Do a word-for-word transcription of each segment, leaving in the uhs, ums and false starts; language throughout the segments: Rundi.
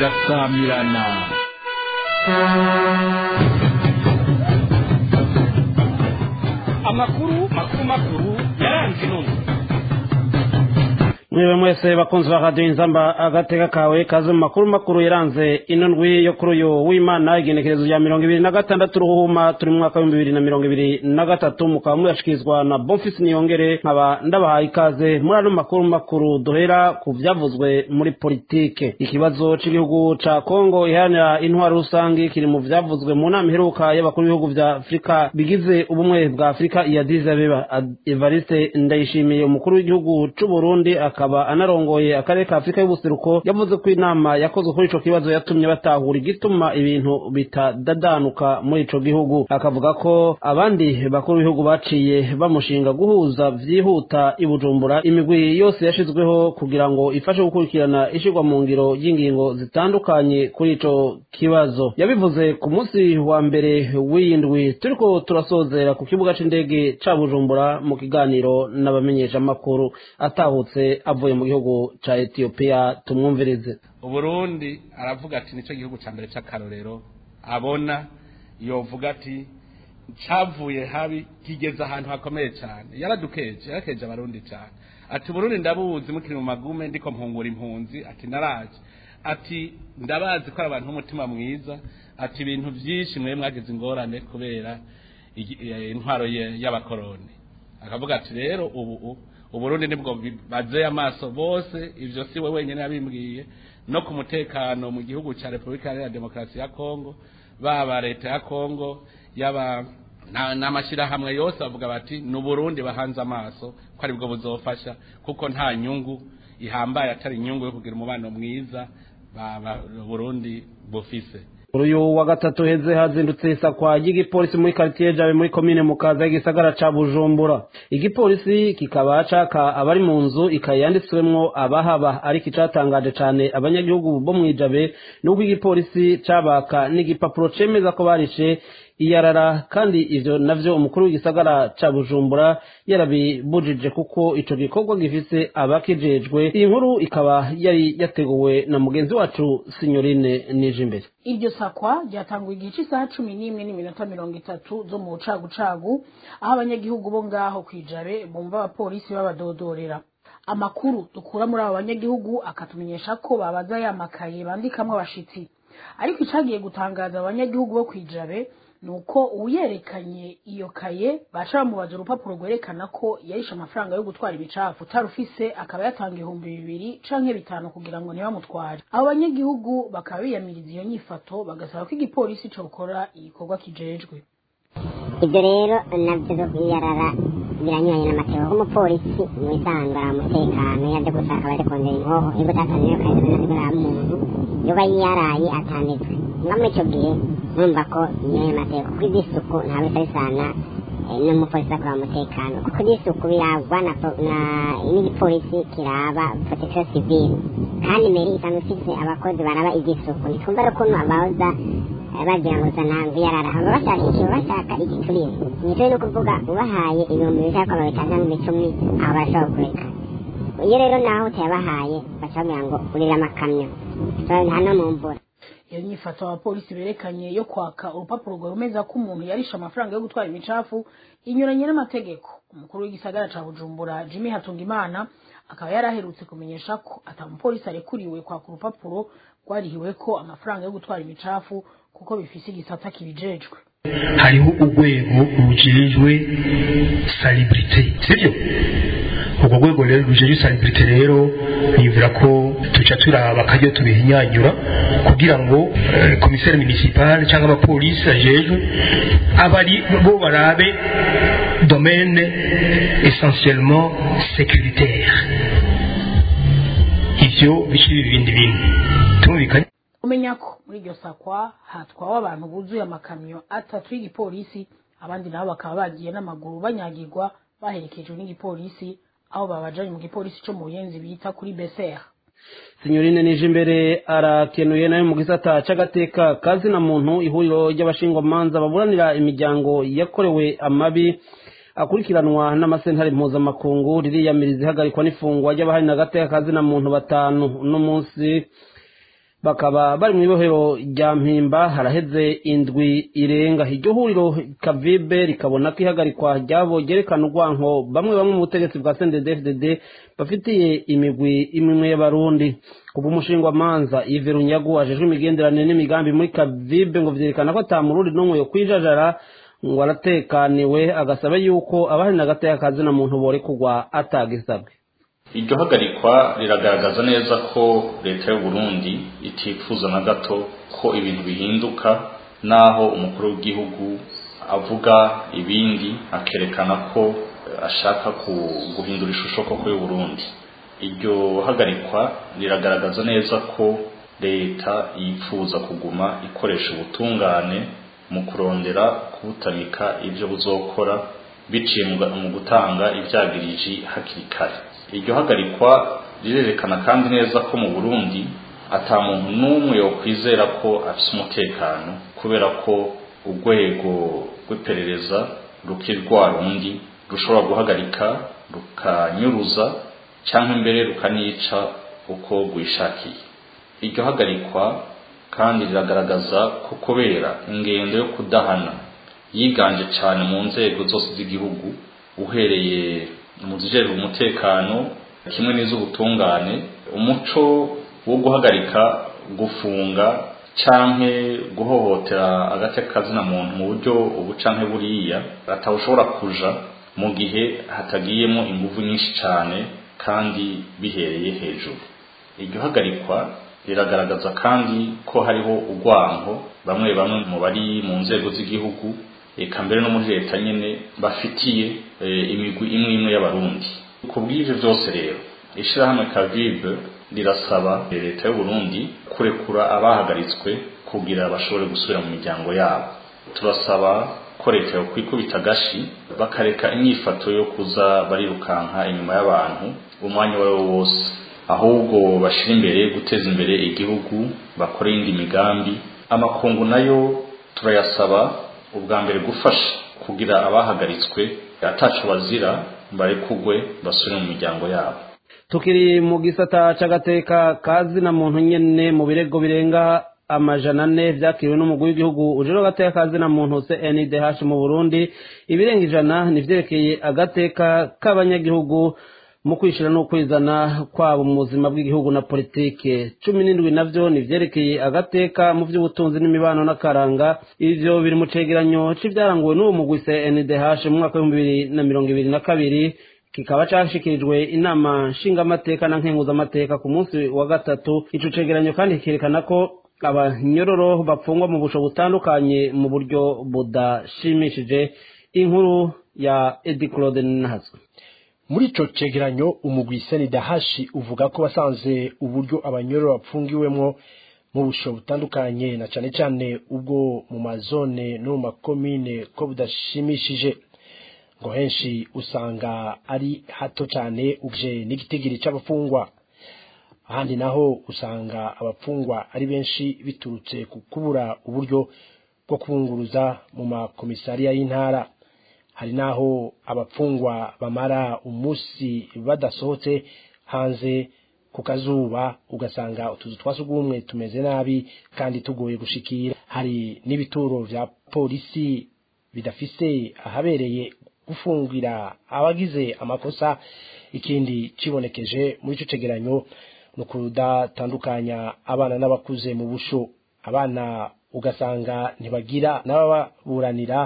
irasamirana. Amakuru makuru makuru yaranze none. Mwewe mwese bakunzi ba Radio Inzamba agateka kawe kaze mu makuru makuru yaranze ino ndwi yo kuri uyu w'Imana igenekerezo rya mirongo ibiri na gatandatu ruhuma turi mu mwaka wa bibiri na mirongo ibiri na gatatu mukaba muyashikizwa na Bonfils Niyongere nkaba ndabahaye ikaze muri ano makuru makuru duhera ku vyavuzwe muri politike. Ikibazo c'igihugu ca Kongo iharanira intwaro rusangi kiri mu vyavuzwe mu nama iheruka y'abakuru b'ibihugu vya Afrika bigize ubumwe bwa Afrika ya Addis Abeba. Evariste Ndayishimiye umukuru w'igihugu c'u Burundi akaba anarongoye akarere ka Afrika y'ubuseruko yavuze ko inama yakozwe kuri ico kibazo yatumye batahura igituma ibintu bitadadanuka muri ico gihugu. Akavuga ko abandi bakuru b'ibihugu baciye bamushinga guhuza vyihuta i Bujumbura imigwi yose yashizweho kugira ngo ifashe gukurikirana ishirwa mu ngiro y'ingingo zitandukanye kuri ico kibazo. Yabivuze ku munsi wa mbere w'indwi turiko turasozera ku kibuga c'indege ca Bujumbura mu kiganiro n'abamenyesha makuru atahutse avuye mu gihugu ca Ethiopia. Tumwumvirize. Uburundi aravuga ati nico gihugu ca mbere c'akarorero abona yovuga ati cavuye habi kigeza ahantu hakomeye cyane. Yaradukeje yarakeje abarundi cyane ati Burundi ndabuzi mukiri mu magume ndiko mpungura impunzi ati naraje ati ndabazi ko abantu umutima mwiza ati ibintu byinshi mwe mwageze ingorane kubera intwaro y'abakoroni. Akavuga ati rero ubu Uburundi nibwo baze amaso bose ivyo si we wenyene yabimbwiye no ku mutekano mu gihugu ca Republika ya Demokarasi ya Kongo baba leta ya Kongo yaba n'amashira hamwe yose bavuga bati nu Burundi bahanze amaso ko ari bwo buzofasha kuko nta nyungu ihambaye atari inyungu yo kugira umubano mwiza baba Burundi bufise. Uyu wa gatatu heze hazindutse isakwa y'igipolisi muri quartier Jabe muri commune Mukaza y'igisagara ca Bujumbura. Igipolisi kikaba caka abari mu nzu ikayanditswemwo abahaba ariko icatangaje cane abanyagihugu bo mwijabe nuko igipolisi cabaka n'igipapuro cemeza ko barishe iyarara kandi ivyo navyo umukuru w'igisagara ca Bujumbura yarabibujije kuko ico gikorwa gifise abakijejwe. Iyi nkuru ikaba yari yateguwe na mugenzi wacu Signorine Nijimbere. Iryo sakwa ryatanguye igihe cy'isaha cumi n'imwe n'iminota mirongo itatu zo mu cagucagu aho abanyagihugu bo ngaho kwijabe bumva abapolisi babadodorera. Amakuru dukura muri abo banyagihugu akatumenyesha ko babaza yamakaye bandikamwe abashitsi, ariko icagiye gutangaza abanyagihugu bo kwijabe nuko uyerekanye iyo kaye baca bamubaza urupapuro rwerekana ko yarisha amafaranga yo gutwara ibicafu tarufise akaba yatanga ibihumbi bibiri canke bitanu kugira ngo ntibamutware. Abo banyagihugu bakaba biyamiriza iyo nyifato bagasaba ko igipolisi co gukora igikorwa kijejwe. Ibyo rero navyo zo kwiyarara biranyuranye n'amategeko y'umupolisi mw'isanga umutekano yaje gushaka baje kongera inkoho yo gutataniyo kaye n'ibara muntu yoba yaraye atanditswe ngamwe cyo gihe numva ko niyo mategeko kw'isuku nta bisana n'umupolisi akora umutekano kuko isuku biragwa na n'igipolisi kiraba protection civile kandi meri isanzwe ifise abakozi baraba igisuku nitumva ko abaza bagira ngo zanangu yarara abo bashaka icyo bashaka igiturire nico no kuvuga ubahaye ibihumbi bishaka ko bitanga n'icumi abo bashaka kureka. Iyo rero naho utabahaye bashaka ngo urira amakamyo nta no mu mvura. Iyo nyifato abapolisi berekanye yo kwaka urupapuro rwemeza ko umuntu yarisha amafaranga yo gutwara imicafu inyuranye n'amategeko. Umukuru w'igisagara ca Bujumbura Jimmy Hatungimana akaba yaraherutse kumenyesha ko atamupolisi arekuriwe kwaka urupapuro rwarihiwe ko amafaranga yo gutwara imicafu kuko bifise igisata kibijejwe. Hariho urwego rujejwe salubrité sivyo ubwo rwego rero rujejwe salubrité rero nivura ko tuca turaba kajyo tubihinyanyura kugira ngo commissaire municipal cyangwa abapolisi ajejwe abari bo barabe domaine essentiellement sécuritaire ivyo bishiri ibindi bindi tumvikanye. Umenya ko muri iryo sakwa hatwawe abantu buzuye amakamyo atatu y'igipolisi abandi nabo bakaba bagiye n'amaguru banyagirwa baherekejwe n'igipolisi aho babajanye mu gipolisi cyo mu Buyenzi bita kuri B C R. Signorine Nijimbere arakenuye nayo mu gisata c'agateka kazi na muntu ihuriro ry'abashingwamanza baburanira imiryango yakorewe amabi akurikiranwa n'amasentare mpuzamakungu ririyamiriza ihagarikwa n'ifungwa ry'abahari na gateka kazi na muntu batanu no munsi bakaba bari mu ibohero rya Mpimba haraheze indwi irenga. Iryo huriro Kavibe rikabona ko ihagarikwa ryabo ryerekana urwanko bamwe bamwe mu butegetsi bwa C N D D F D D bafitiye imigwi imwe y'abarundi. Kuva umushingwa manza Yves Runyagu ajejwe imigenderanire n'imigambi muri Kavibe ngo vyerekana ko ata murundi n'umwe yo kwijajara ngo aratekaniwe, agasaba yuko abahari na gateka kazi na muntu bore kugwa atagisabwe. Iryo hagarikwa riragaragaza neza ko leta y'u Burundi itifuza na gato ko ibintu bihinduka, naho umukuru w'igihugu avuga ibindi akerekana ko ashaka guhindura ishusho koko y'u Burundi. Iryo hagarikwa riragaragaza neza ko leta yifuza kuguma ikoresha ubutungane mu kurondera kubutamika ibyo buzokora biciye mu gutanga ibyagiriji hakiri kare. Iryo hagarikwa rirerekana kandi neza ko mu Burundi ata muntu n'umwe yo kwizera ko afite umutekano, kubera ko urwego rw'iperereza rukirwa rundi rushobora guhagarika rukanyuruza cyangwa imbere rukanica uko rwishakiye. Iryo hagarikwa kandi riragaragaza ko kubera ingendo yo kudahana yiganje cyane mu nzego zose z'igihugu, uhereye mu zijejwe umutekano kimwe n'iz'ubutungane, umuco wo guhagarika, gufunga canke guhohotera agateka kazina muntu mu buryo ubu canke buriya atawushobora kuja mu gihe hatagiyemo ingufu nyinshi cyane kandi bihereye hejuru. Iryo hagarikwa riragaragaza kandi ko hariho urwanko bamwe bamwe mu bari mu nzego z'igihugu, eka mbere no muri leta nyene bafitiye e, imigwi imwe imwe y'abarundi. Kubw'ivyo byose rero ishirahamwe Kavibe rirasaba leta y'u Burundi kurekura abahagaritswe kugira bashobore gusubira mu miryango yabo. Turasaba ko leta yo kwikubita gashi bakareka inyifato yo kuza barirukanka inyuma y'abantu umwanya wari wose, ahubwo bashira imbere guteza imbere igihugu, bakora indi migambi. Amakungu nayo turayasaba ubwa mbere gufasha kugira abahagaritswe ataco bazira barekugwe basubire mu miryango yabo. Tukiri mu gisata c'agateka kazi na muntu nyene mu birego birenga amajana ane vyakiriwe n'umugwi w'igihugu ujero agateka kazi na muntu C N D H mu Burundi, ibirenga ijana nivyerekeye agateka k'abanyagihugu mu kwishira no kwizana kwabo mu buzima bw'igihugu na politike. Cumi n'indwi navyo nivyerekeye agateka mu vy'ubutunzi n'imibano n'akaranga. Ivyo biri mu cegeranyo c'ivyaranguwe n'uwo mugwi C N D H mu mwaka w'ibihumbi bibiri na mirongo ibiri na kabiri, kikaba cashikirijwe inama nshingamateka na nkenguzamateka ku munsi wa gatatu. Ico cegeranyo kandi kikerekana ko abanyororo bapfungwa mu busho butandukanye mu buryo budashimishije. Inkuru ya Edi Claude Nahazo. Muri ico cegeranyo umugwi C N D H uvuga ko basanze uburyo abanyororo bapfungiwemwo mu busho butandukanye na cane cane ubwo mu mazone no mu makomine ko budashimishije, ngo henshi usanga ari hato cyane uje n'igitigiri c'abafungwa, ahandi naho usanga abafungwa ari benshi biturutse ku kubura uburyo bwo kubunguruza mu makomisariya y'intara. Hari naho abafungwa bamara umusi badasohotse hanze ku kazuba, ugasanga utuzu twasugumwe tumeze nabi kandi tugoye gushikira. Hari n'ibituro vya polisi bidafise ahabereye gufungira abagize amakosa. Ikindi cibonekeje muri ico cegeranyo no kudatandukanya abana n'abakuze mu busho. Abana ugasanga ntibagira n'ababuranira,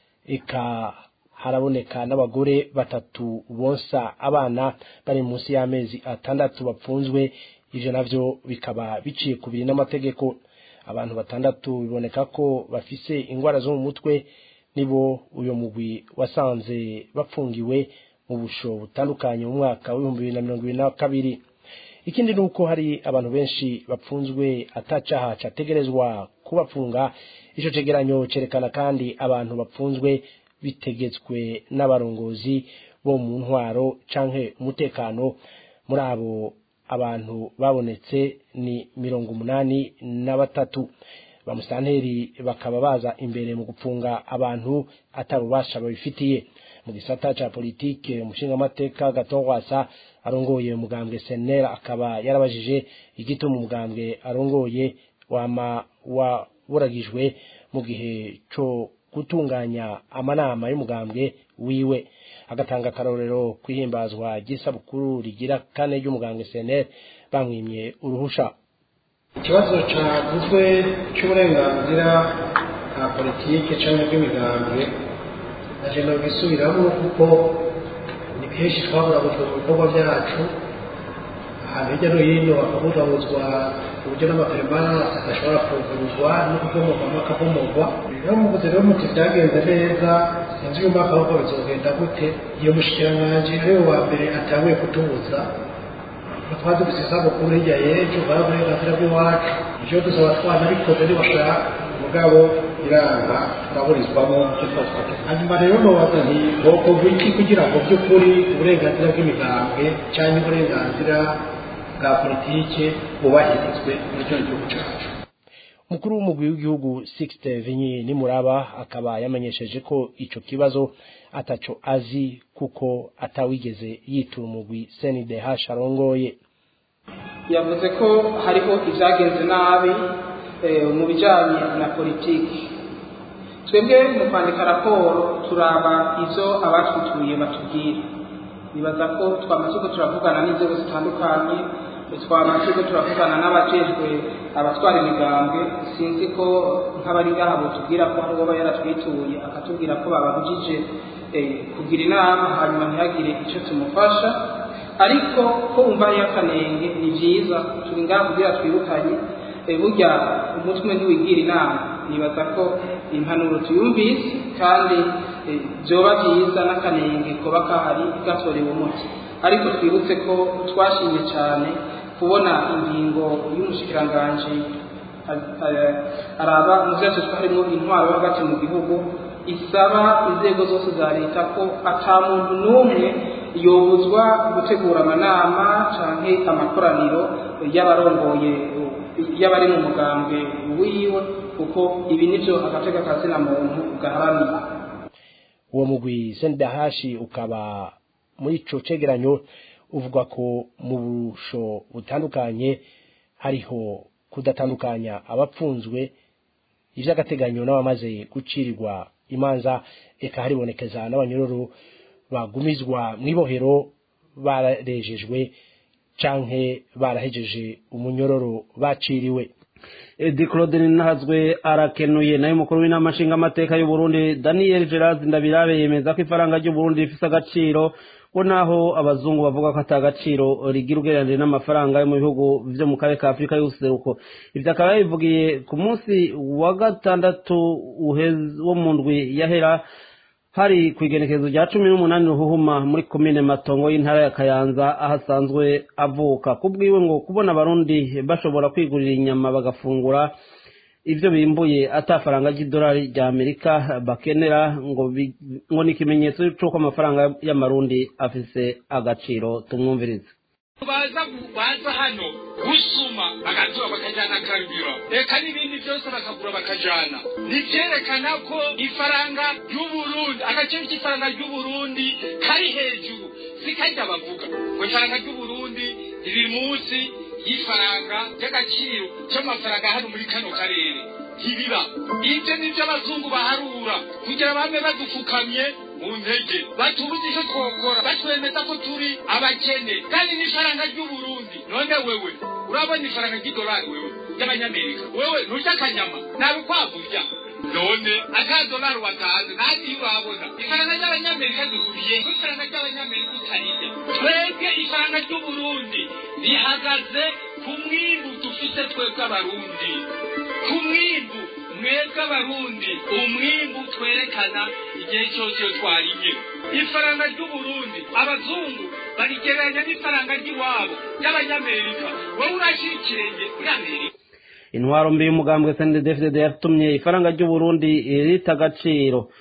eka haraboneka n'abagore batatu bonsa abana bari munsi y'amezi atandatu bapfunzwe. Ivyo navyo bikaba biciye kubiri n'amategeko. Abantu batandatu biboneka ko bafise ingwara zo mu mutwe, nibo uyo mugwi wasanze bapfungiwe mu busho butandukanye mu mwaka w'ibihumbi bibiri na mirongo ibiri na kabiri. Ikindi nuko hari abantu benshi bapfunzwe atacaha categerezwa kubapfunga. Ico cegeranyo cerekana kandi abantu bapfunzwe bitegetswe n'abarongozi bo mu ntwaro canke umutekano. Muri abo abantu babonetse ni mirongo umunani na batatu. ba musitanteri bakaba baza imbere mu gupfunga abantu atabubasha babifitiye. Mu gisata ca politike umushingamateka Gatongwasa arongoye umugambwe S N L akaba yarabajije igituma umugambwe arongoye wama waburagijwe mu gihe co gutunganya amanama y'umugambwe wiwe, agatanga akarorero kwihimbazwa gisabukuru rigira kane y'umugambwe S N L bamwimye uruhusha. Ikibazo cyavuzwe cy'uburenganzira bwa politike cyangwa bw'imigambwe naje no bisubiramo kuko ni kenshi twabura gutuma ibikorwa byacu ahantu hirya no hino bakabuzabuzwa uburyo n'amapermanence adashobora kuvurwa no kuvumurwamo akavumurwa. Rero muvuze rero muti byagenze neza, sinzi uyu mwaka w'uko bizogenda gute. Iyo mushikiranganji rero wa mbere atanguye kutubuza twazi dufise isabukuru hirya y'ejo bari uburenganzira bw'iwacu, ivyo dusaba twanabikoze ntibashaka mugabo iranga turaburizwamo icyo twatwate. Hanyuma rero nobaza nti bokorwa iki kugira ngo by'ukuri uburenganzira bw'imigambwe cyangwa uburenganzira bwa politike bubahirizwe muri kino gihugu cyacu. Umukuru w'umugwi w'igihugu Sixte Vinyi Nimuraba akaba yamenyesheje ko ico kibazo ataco azi kuko atawigeze yitura umugwi C N D H arongoye. Yavuze ko hariho ivyagenze nabi mu bijanye na politiki. Twebwe mu kwandika raporo turaba ivyo abatwituye batubwira. Nibaza ko twamaze ko turavugana n'inzego zitandukanye, twamaze ko turavugana n'abajejwe abatwara imigambwe. Sinzi ko nk'abari ngaha botubwira ko hari uwo yaratwituye akatubwira ko bababujije kugira inama hanyuma ntihagire icyo tumufasha, ariko ko umva yakanenge ni byiza turi ngaha kugira twibukanye. Burya umutwe ntiwigira inama. Nibaza ko impanuro tuyumvise kandi byoba byiza n'akanenge koba kahari gatorewe umuti, ariko twibutse ko twashimye cyane kubona ingingo y'umushikiranganji araba mu byose twarimo intwaro hagati mu gihugu isaba inzego zose za leta ko ata muntu n'umwe yobuzwa gutegura amanama canke amakoraniro y'abarongoye y'abari mu mugambwe wiwe, kuko ibi nivyo agateka ka sena muntu gaharanira. Uwo mugwi C N D H ukaba muri ico cegeranyo uvuga ko mu busho butandukanye hariho kudatandukanya abapfunzwe ivy'agateganyo n'abamaze gucirirwa imanza, eka haribonekeza n'abanyororo bagumizwa mwibohero bararejejwe canke barahejeje umunyororo baciriwe. Edi Claude Ninahazwe arakenuye. Nayo mukuru w'inama nshingamateka y'u Burundi Daniel Gerard Ndabirabe yemeza ko ifaranga ry'u Burundi rifise agaciro, ko naho abazungu bavuga ko atagaciro rigira ugereranije n'amafaranga yo mu bihugu vyo mu karere ka Afrika y'ubuseruko. Ivyo akaba yabivugiye ku munsi wa gatandatu wo mu ndwi yahera hari kwigenekezo rya cumi n'umunani ruhuhuma muri komine Matongo y'intara ya Kayanza ahasanzwe avuka. Kubwiwe ngo kubona abarundi bashobora kwigurira inyama bagafungura ivyo bimbuye atafaranga ry'idolari rya Amerika bakenera ngo ngo ni ikimenyetso cy'uko amafaranga y'amarundi afise agaciro. Tumwumvirize. baza baza hano gusuma bagatura bakajana karibiro reka n'ibindi byose bakagura bakajana, nivyerekana ko ifaranga y'u Burundi agaciro k'ifaranga y'u Burundi kari hejuru, sikajya bavuga ngo ifaranga y'u Burundi riri munsi y'ifaranga y'agaciro cy'amafaranga hano muri kano karere. Hibiba ibyo nivyo abazungu baharura kugira bame badufukamye mu ntege, batubuze icyo twokora, batwemeza ko turi abakene kandi n'ifaranga ry'u Burundi. None wewe urabona ifaranga ry'idolari wewe y'abanyamerika, wewe nturya akanyama nawe kwavurya, none akadolari watanze nati urabona ifaranga ry'abanyamerika duhuriye ifaranga ry'abanyamerika utarije. Twebwe ifaranga ry'u Burundi rihagaze ku mwimbu dufise twebwe abarundi, ku mwimbu mwebwe abarundi, umwimbu twerekana igihe cyose twarimye. Ifaranga ry'u Burundi abazungu barigereranya n'ifaranga ry'iwabo y'abanyamerika, wowe urashira ikirenge muri Amerika. Intwaro mbi y'umugambwe C N D D F D D yatumye ifaranga ry'u Burundi rita agaciro.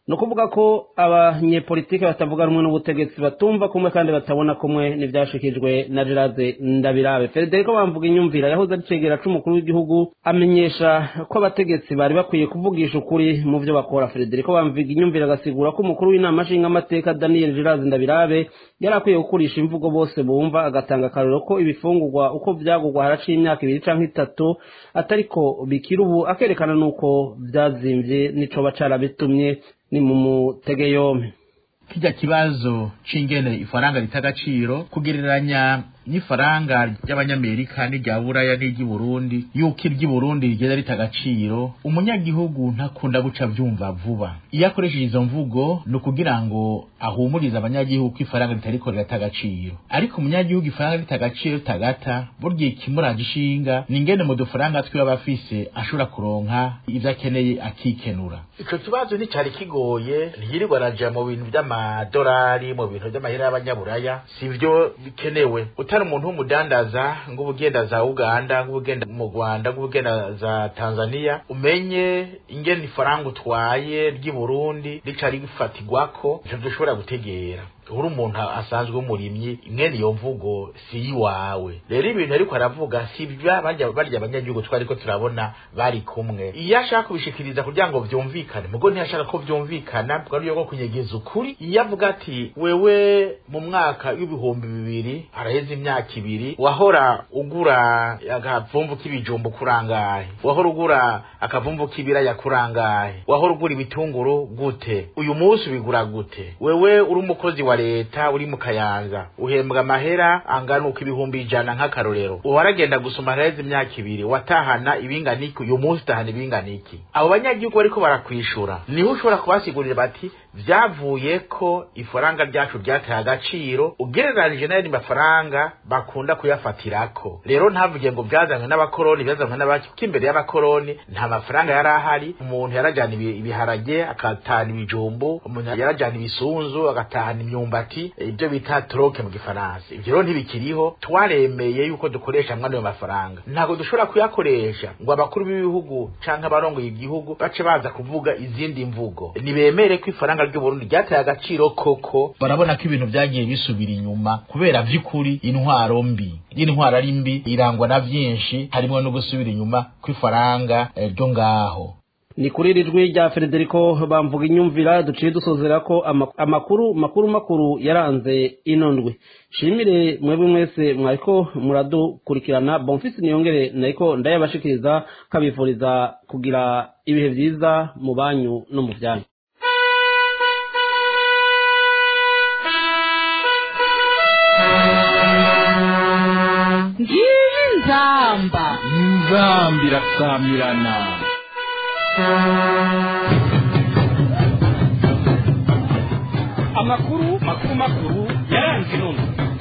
ni ukuvuga ko abanyepolitike batavuga rumwe n'ubutegetsi batumva kumwe kandi batabona kumwe n'ibyashikijwe na Gerard Ndabirabe. Federico Bamvuga Inyumvira yahoze ari cegera c'umukuru w'igihugu amenyesha ko abategetsi bari bakwiye kuvugisha ukuri mu byo bakora. Federico Bamvuga Inyumvira agasigura ko umukuru w'inama nshingamateka Daniel Gerard Ndabirabe yari akwiye gukurisha imvugo bose bumva, agatanga akarero ko ibifungurwa uko byagurwa haraciye imyaka ibiri canke itatu atariko bikira ubu, akerekana nuko byazimvye nico bacara bitumye ni mu mutege yompi. Kijya kibazo c'ingene ifaranga ritagaciro kugereranya n'ifaranga ry'abanyamerika n'irya buraya n'iryi Burundi, yuko iryi Burundi rigenda ritagaciro, umunyagihugu ntakunda guca vyumva vuba. Iyo akoresheje izo mvugo no kugira ngo ahumuriza abanyagihugu ko ifaranga ritariko riratagaciro, ariko umunyagihugu ifaranga ritagaciro tagata burya ikimuraje ishinga ningene mu dufaranga twiwe abafise ashobora kuronka ivyo akeneye akikenura. Ico kibazo ni cari kigoye, ntiyirirwa araja mu bintu vy'amadolari, mu bintu vy'amahera y'abanyaburaya, sivyo bikenewe. Utari umuntu w'umudandaza ngo ubugenda za Uganda, ngo ubugenda mu Rwanda, ngo ubugenda za Tanzania, umenye ingene ifaranga utwaye ry'i Burundi ricari gifatirwako, ico dushobora gutegera. Uri umuntu asanzwe umurimyi, imwene iyo mvugo si iwawe. Rero ibintu ariko aravuga si bya barya barya abanyagihugu twariko turabona bari kumwe. Iyo ashaka kubishikiriza kugira ngo vyumvikane, mugo ntiyashaka ko vyumvikana, bwa ryo kunyegeza ukuri. Iyo avuga ati wewe mu mwaka w'ibihumbi bibiri araheze imyaka ibiri wahora ugura agavumvu k'ibijumbu kurangahe, wahora ugura akavumvu k'ibiraya kurangahe, wahora ugura ibitunguru gute, uyu munsi bigura gute, wewe uri umukozi wa leta uri mu Kayanza uhembwa amahera angana uko ibihumbi ijana nk'akarorero, uwaragenda gusoma hareze imyaka ibiri watahana ibinganiki, uyu munsi utahana ibinganiki. Abo banyagihugu bariko barakwishura, niho ushobora kubasigurira bati vyavuye ko ifaranga ryacu ryataye agaciro ugereranije n'ayandi mafaranga bakunda kuyafatirako. Rero ntavuge ngo byazanywe n'abakoroni, byazanywe n'abaki, kuko imbere y'abakoroni nta mafaranga yari ahari. Umuntu yarajana ibiharage agatahana ibijumbu, umuntu yarajana ibisunzu agatahana imyumbati, ibyo bita troke mu gifaransa. Ibyo rero ntibikiriho, twaremeye yuko dukoresha mwana yo mafaranga, ntago dushobora kuyakoresha ngo abakuru b'ibihugu canke abarongoye igihugu bace baza kuvuga izindi mvugo. Nibemere ko ifaranga ry'u Burundi ryataye agaciro koko, barabona ko ibintu byagiye bisubira inyuma kubera vy'ukuri intwaro mbi. Intwaro ari mbi irangwa na vyinshi, harimo no gusubira inyuma kw'ifaranga ryo ngaho. Ni kuri rijwi rya Federico Bamvuga Inyumvira duciye dusozera ko amakuru makuru makuru yaranze inondwe. Shimire mwebwe mwese mwariko muradukurikirana. Bonfils Niyongere nariko ndayabashikiriza kabifuriza kugira ibihe vyiza mu banyu no mu vyanyu. Nzamba Nzamba irasamirana. Amakuru makuru makuru yaranze inondwe.